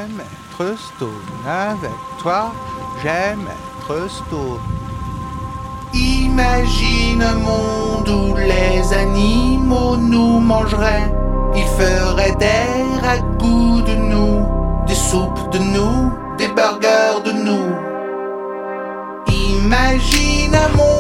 J'aime être stone avec toi, j'aime être stone. Imagine un monde où les animaux nous mangeraient. Ils feraient des ragoûts de nous, des soupes de nous, des burgers de nous. Imagine un monde